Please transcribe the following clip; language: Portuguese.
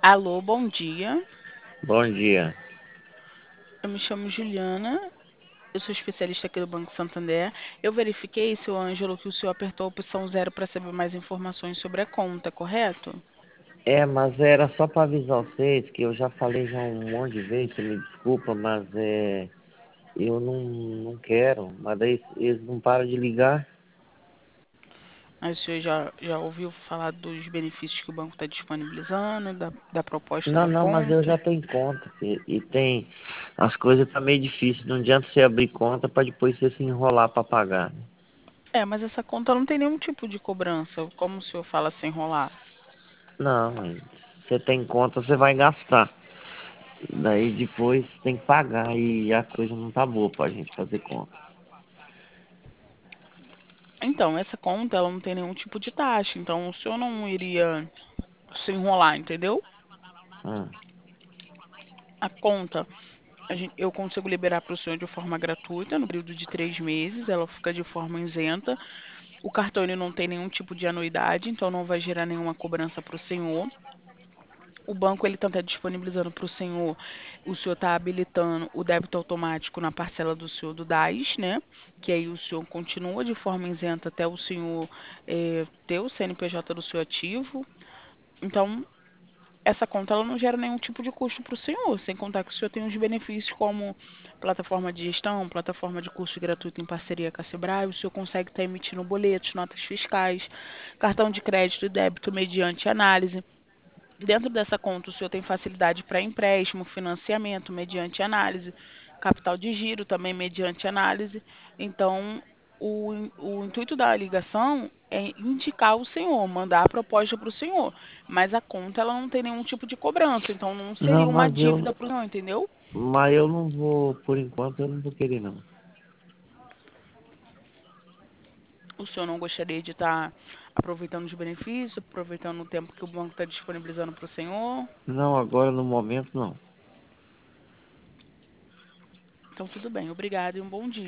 Alô, bom dia. Bom dia. Eu me chamo Juliana. Eu sou especialista aqui do Banco Santander. Eu verifiquei, seu Ângelo, que o senhor apertou a opção 0 para saber mais informações sobre a conta, correto? Mas era só para avisar vocês que eu já falei já um monte de vezes, você me desculpa, mas eu não quero. Mas daí eles não param de ligar. Mas o senhor já ouviu falar dos benefícios que o banco está disponibilizando, da proposta Não, da não, mas eu conta? já tenho conta. E tem. As coisas tá meio difíceis. Não adianta você abrir conta para depois você se enrolar para pagar, né? É, mas essa conta não tem nenhum tipo de cobrança. Como o senhor fala sem enrolar? Não, mas você tem conta, você vai gastar. Daí depois tem que pagar e a coisa não tá boa pra gente fazer conta. Então, essa conta ela não tem nenhum tipo de taxa. Então, o senhor não iria se enrolar, entendeu? Ah, A conta eu consigo liberar para o senhor de forma gratuita no período de 3 meses, ela fica de forma isenta. O cartão ele não tem nenhum tipo de anuidade, então não vai gerar nenhuma cobrança para o senhor. O banco ele está disponibilizando para o senhor está habilitando o débito automático na parcela do senhor do DAS, né? Que aí o senhor continua de forma isenta até o senhor ter o CNPJ do seu ativo. Então, essa conta ela não gera nenhum tipo de custo para o senhor, sem contar que o senhor tem os benefícios como plataforma de gestão, plataforma de curso gratuito em parceria com a Sebrae, o senhor consegue estar emitindo boletos, notas fiscais, cartão de crédito e débito mediante análise. Dentro dessa conta, o senhor tem facilidade para empréstimo, financiamento mediante análise, capital de giro também mediante análise. Então, o intuito da ligação é indicar o senhor, mandar a proposta para o senhor, mas a conta ela não tem nenhum tipo de cobrança, então não não, seria uma dívida para o senhor, entendeu? mas eu não vou, por enquanto, eu não vou querer não. O senhor não gostaria de estar aproveitando os benefícios, aproveitando o tempo que o banco está disponibilizando para o senhor? Não, agora no momento não. Então, tudo bem. Obrigada e um bom dia.